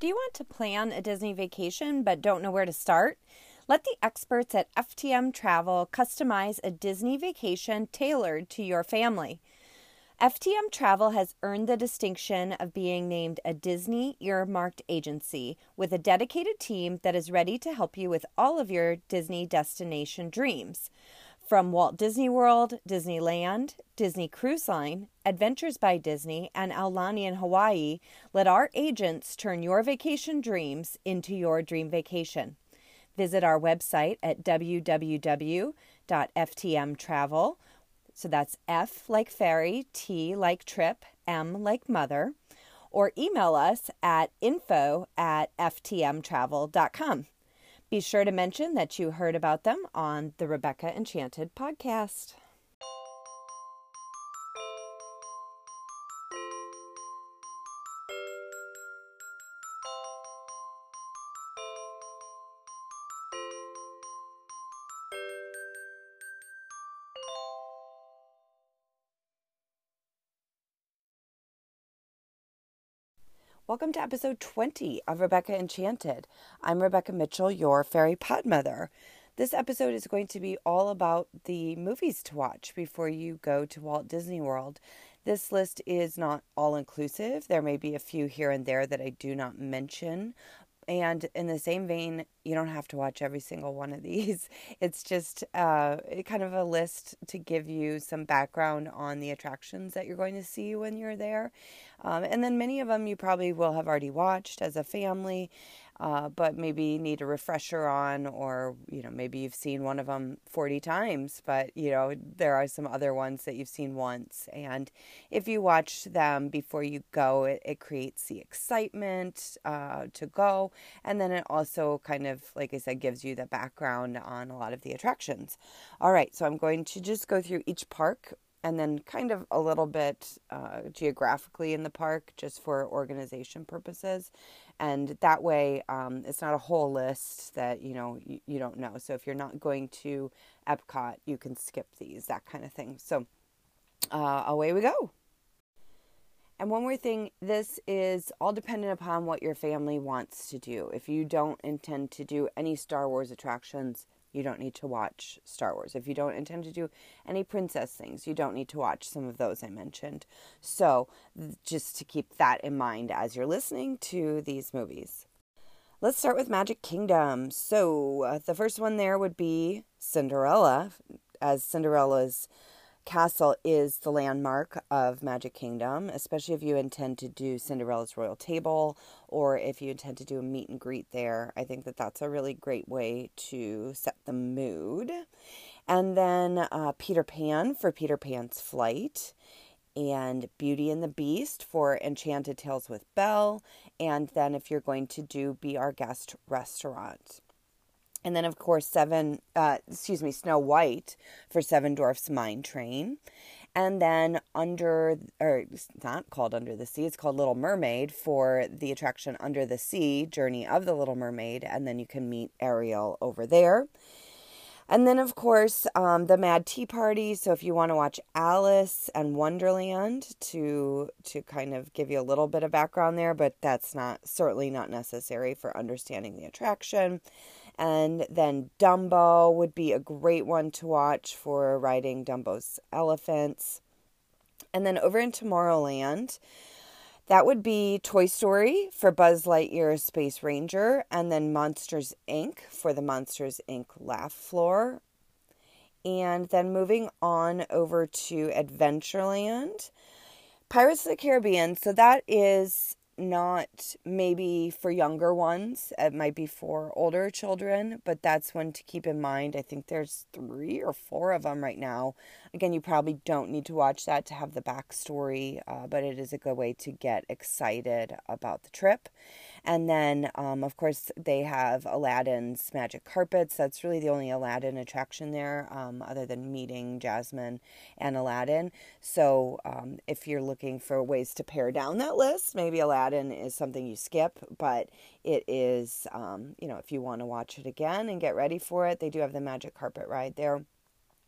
Do you want to plan a Disney vacation but don't know where to start? Let the experts at FTM Travel customize a Disney vacation tailored to your family. FTM Travel has earned the distinction of being named a Disney earmarked agency with a dedicated team that is ready to help you with all of your Disney destination dreams. From Walt Disney World, Disneyland, Disney Cruise Line, Adventures by Disney, and Aulani in Hawaii, let our agents turn your vacation dreams into your dream vacation. Visit our website at www.ftmtravel. So that's F like ferry, T like trip, M like mother, or email us at info@ftmtravel.com. Be sure to mention that you heard about them on the Rebecca Enchanted podcast. Welcome to episode 20 of Rebecca Enchanted. I'm Rebecca Mitchell, your fairy podmother. This episode is going to be all about the movies to watch before you go to Walt Disney World. This list is not all-inclusive. There may be a few here and there that I do not mention. And in the same vein, you don't have to watch every single one of these. It's just kind of a list to give you some background on the attractions that you're going to see when you're there. And then many of them you probably will have already watched as a family, but maybe need a refresher on, or, maybe you've seen one of them 40 times, but, there are some other ones that you've seen once. And if you watch them before you go, it creates the excitement to go. And then it also kind of, like I said, gives you the background on a lot of the attractions. All right, so I'm going to just go through each park and then kind of a little bit geographically in the park just for organization purposes. And that way, it's not a whole list that, you don't know. So if you're not going to Epcot, you can skip these, that kind of thing. So away we go. And one more thing, this is all dependent upon what your family wants to do. If you don't intend to do any Star Wars attractions, you don't need to watch Star Wars. If you don't intend to do any princess things, you don't need to watch some of those I mentioned. So just to keep that in mind as you're listening to these movies. Let's start with Magic Kingdom. So the first one there would be Cinderella, as Cinderella's castle is the landmark of Magic Kingdom, especially if you intend to do Cinderella's Royal Table or if you intend to do a meet and greet there. I think that that's a really great way to set the mood. And then Peter Pan for Peter Pan's Flight, and Beauty and the Beast for Enchanted Tales with Belle, and then if you're going to do Be Our Guest Restaurant. And then, of course, Snow White for Seven Dwarfs Mine Train. And then it's not called Under the Sea, it's called Little Mermaid for the attraction Under the Sea, Journey of the Little Mermaid. And then you can meet Ariel over there. And then, of course, the Mad Tea Party. So if you want to watch Alice and Wonderland to kind of give you a little bit of background there, but that's certainly not necessary for understanding the attraction. And then Dumbo would be a great one to watch for riding Dumbo's elephants. And then over in Tomorrowland, that would be Toy Story for Buzz Lightyear Space Ranger, and then Monsters, Inc. for the Monsters, Inc. Laugh Floor. And then moving on over to Adventureland, Pirates of the Caribbean. So that is not maybe for younger ones. It might be for older children, but that's one to keep in mind. I think there's 3 or 4 of them right now. Again, you probably don't need to watch that to have the backstory, but it is a good way to get excited about the trip. And then, of course, they have Aladdin's Magic Carpets. That's really the only Aladdin attraction there, other than meeting Jasmine and Aladdin. So if you're looking for ways to pare down that list, maybe Aladdin is something you skip, but it is, if you want to watch it again and get ready for it, they do have the Magic Carpet ride there.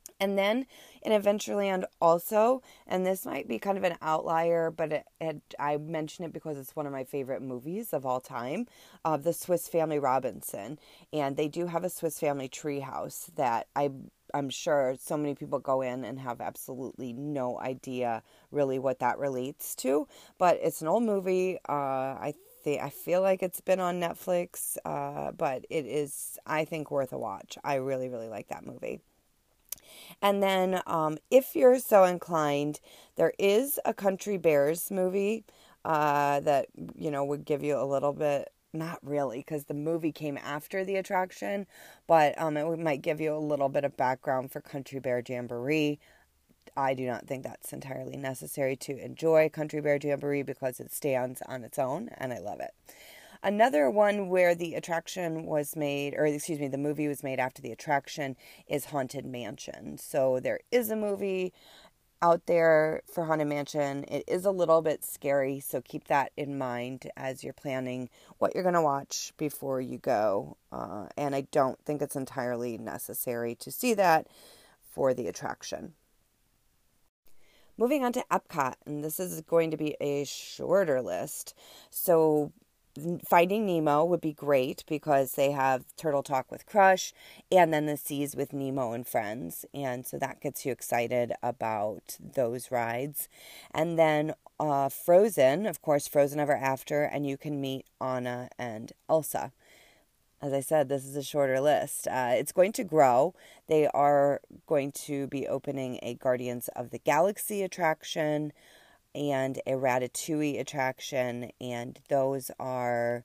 And then in Adventureland also, and this might be kind of an outlier, but I mention it because it's one of my favorite movies of all time, the Swiss Family Robinson. And they do have a Swiss Family treehouse that I'm sure so many people go in and have absolutely no idea really what that relates to. But it's an old movie. I feel like it's been on Netflix, but it is, I think, worth a watch. I really, really like that movie. And then, if you're so inclined, there is a Country Bears movie that, would give you a little bit, not really, because the movie came after the attraction, but might give you a little bit of background for Country Bear Jamboree. I do not think that's entirely necessary to enjoy Country Bear Jamboree because it stands on its own, and I love it. Another one where the attraction was made, or excuse me, the movie was made after the attraction is Haunted Mansion. So there is a movie out there for Haunted Mansion. It is a little bit scary, so keep that in mind as you're planning what you're going to watch before you go. And I don't think it's entirely necessary to see that for the attraction. Moving on to Epcot, and this is going to be a shorter list. So Finding Nemo would be great because they have Turtle Talk with Crush and then the Seas with Nemo and Friends. And so that gets you excited about those rides. And then Frozen, of course, Frozen Ever After, and you can meet Anna and Elsa. As I said, this is a shorter list. It's going to grow. They are going to be opening a Guardians of the Galaxy attraction and a Ratatouille attraction, and those are,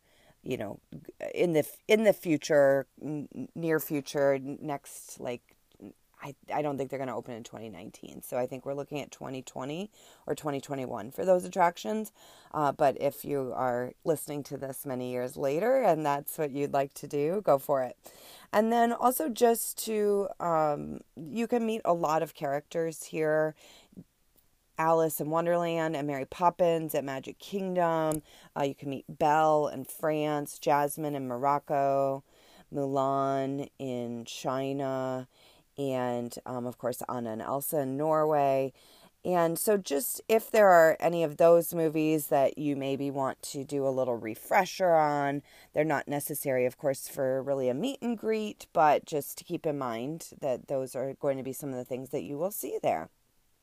in the future, near future, next, like, I don't think they're going to open in 2019. So I think we're looking at 2020 or 2021 for those attractions. But if you are listening to this many years later and that's what you'd like to do, go for it. And then also just to, you can meet a lot of characters here. Alice in Wonderland and Mary Poppins at Magic Kingdom. You can meet Belle in France, Jasmine in Morocco, Mulan in China, and of course Anna and Elsa in Norway. And so just if there are any of those movies that you maybe want to do a little refresher on, they're not necessary, of course, for really a meet and greet, but just to keep in mind that those are going to be some of the things that you will see there.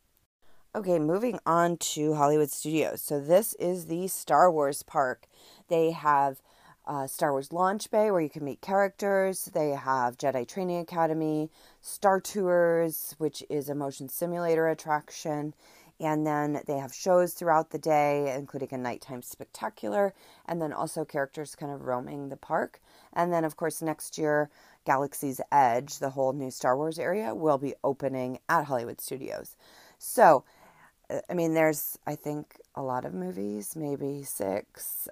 Okay, moving on to Hollywood Studios. So this is the Star Wars park. They have Star Wars Launch Bay where you can meet characters. They have Jedi Training Academy, Star Tours, which is a motion simulator attraction. And then they have shows throughout the day, including a nighttime spectacular, and then also characters kind of roaming the park. And then, of course, next year, Galaxy's Edge, the whole new Star Wars area, will be opening at Hollywood Studios. So, I mean, there's, I think, a lot of movies, maybe 6,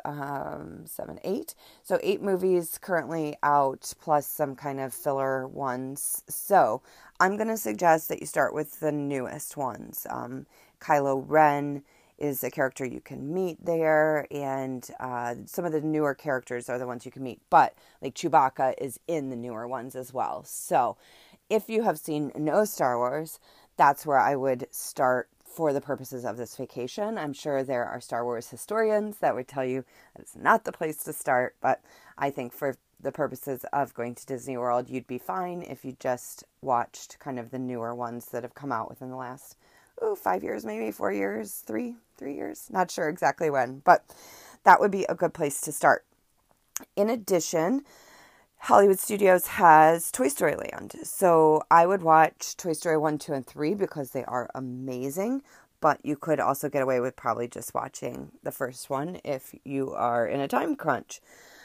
7, 8. So 8 movies currently out, plus some kind of filler ones. So I'm going to suggest that you start with the newest ones. Kylo Ren is a character you can meet there, and some of the newer characters are the ones you can meet. But, like, Chewbacca is in the newer ones as well. So if you have seen no Star Wars, that's where I would start for the purposes of this vacation. I'm sure there are Star Wars historians that would tell you that it's not the place to start, but I think for the purposes of going to Disney World, you'd be fine if you just watched kind of the newer ones that have come out within the last 5 years, maybe 4 years, 3 years, not sure exactly when, but that would be a good place to start. In addition, Hollywood Studios has Toy Story Land. So I would watch Toy Story 1, 2, and 3 because they are amazing. But you could also get away with probably just watching the first one if you are in a time crunch.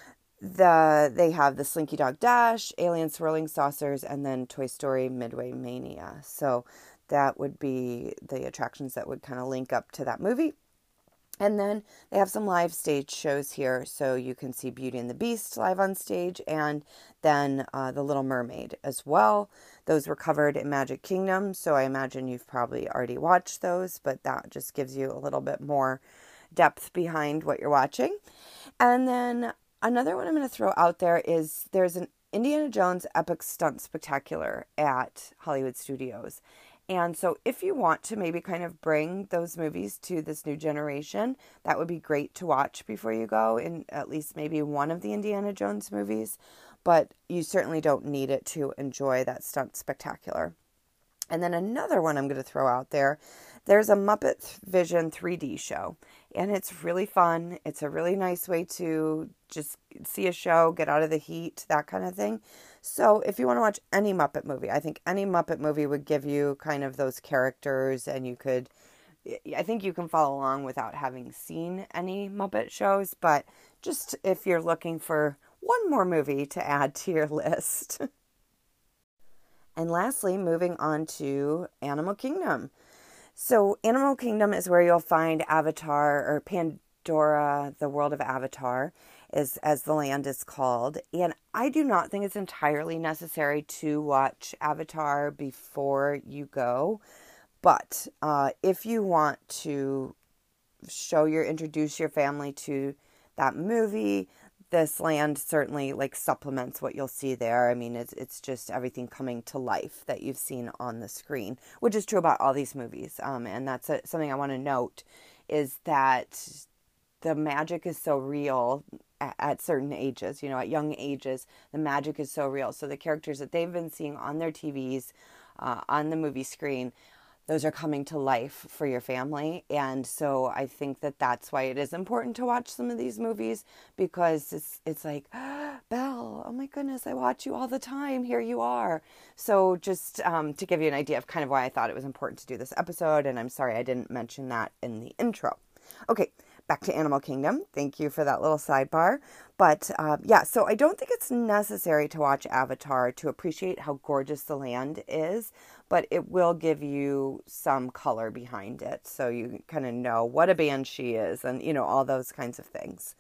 They have the Slinky Dog Dash, Alien Swirling Saucers, and then Toy Story Midway Mania. So that would be the attractions that would kind of link up to that movie. And then they have some live stage shows here, so you can see Beauty and the Beast live on stage, and then The Little Mermaid as well. Those were covered in Magic Kingdom, so I imagine you've probably already watched those, but that just gives you a little bit more depth behind what you're watching. And then another one I'm going to throw out there is there's an Indiana Jones Epic Stunt Spectacular at Hollywood Studios. And so if you want to maybe kind of bring those movies to this new generation, that would be great to watch before you go in at least maybe one of the Indiana Jones movies. But you certainly don't need it to enjoy that stunt spectacular. And then another one I'm going to throw out there, there's a Muppet Vision 3D show. And it's really fun. It's a really nice way to just see a show, get out of the heat, that kind of thing. So if you want to watch any Muppet movie, I think any Muppet movie would give you kind of those characters, and I think you can follow along without having seen any Muppet shows, but just if you're looking for one more movie to add to your list. And lastly, moving on to Animal Kingdom. So Animal Kingdom is where you'll find Avatar, or Pandora, the world of Avatar, as the land is called. And I do not think it's entirely necessary to watch Avatar before you go. But if you want to introduce your family to that movie, this land certainly supplements what you'll see there. I mean, it's just everything coming to life that you've seen on the screen, which is true about all these movies. And that's something I want to note, is that the magic is so real at certain ages, at young ages, the magic is so real. So the characters that they've been seeing on their TVs, on the movie screen, those are coming to life for your family. And so I think that that's why it is important to watch some of these movies, because it's like, Belle, oh my goodness, I watch you all the time. Here you are. So just to give you an idea of kind of why I thought it was important to do this episode. And I'm sorry I didn't mention that in the intro. Okay, back to Animal Kingdom. Thank you for that little sidebar. But so I don't think it's necessary to watch Avatar to appreciate how gorgeous the land is, but it will give you some color behind it. So you kind of know what a banshee is and, all those kinds of things.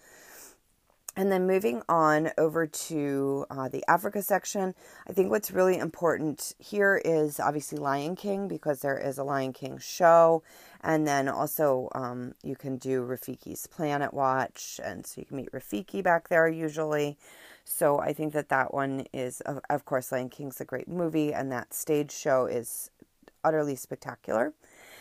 And then moving on over to the Africa section, I think what's really important here is obviously Lion King, because there is a Lion King show. And then also you can do Rafiki's Planet Watch. And so you can meet Rafiki back there usually. So I think that one is, of course, Lion King's a great movie. And that stage show is utterly spectacular.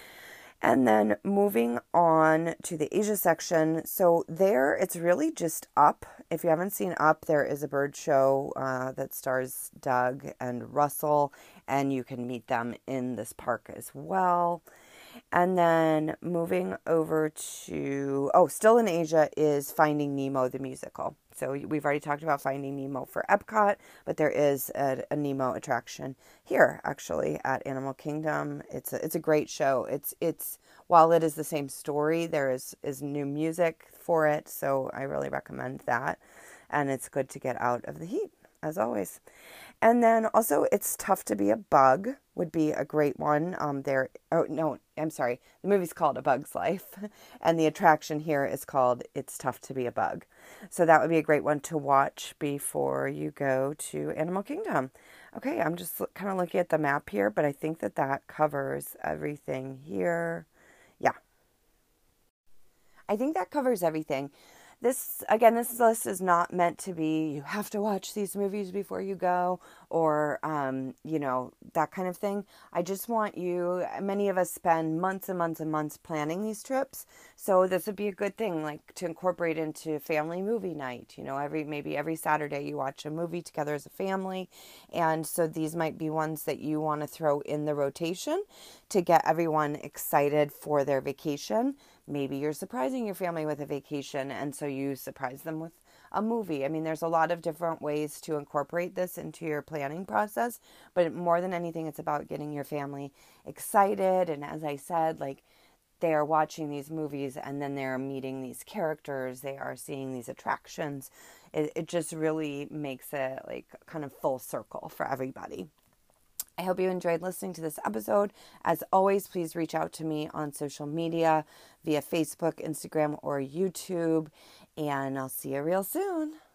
And then moving on to the Asia section. So there, it's really just Up. If you haven't seen Up, there is a bird show that stars Doug and Russell, and you can meet them in this park as well. And then moving over to, still in Asia is Finding Nemo, the musical. So we've already talked about Finding Nemo for Epcot, but there is a Nemo attraction here, actually, at Animal Kingdom. It's a great show. It's while it is the same story, there is new music for it, so I really recommend that. And it's good to get out of the heat, as always. And then also, It's Tough to Be a Bug would be a great one. The movie's called A Bug's Life, and the attraction here is called It's Tough to Be a Bug. So that would be a great one to watch before you go to Animal Kingdom. Okay, I'm just kind of looking at the map here, but I think that covers everything here. Yeah. I think that covers everything. This list is not meant to be, you have to watch these movies before you go, or, that kind of thing. I just want you, many of us spend months and months and months planning these trips. So this would be a good thing, to incorporate into family movie night. Maybe every Saturday you watch a movie together as a family. And so these might be ones that you want to throw in the rotation to get everyone excited for their vacation. Maybe you're surprising your family with a vacation, and so you surprise them with a movie. I mean, there's a lot of different ways to incorporate this into your planning process, but more than anything, it's about getting your family excited. And as I said, they are watching these movies and then they're meeting these characters, they are seeing these attractions. It just really makes it kind of full circle for everybody. I hope you enjoyed listening to this episode. As always, please reach out to me on social media via Facebook, Instagram, or YouTube, and I'll see you real soon.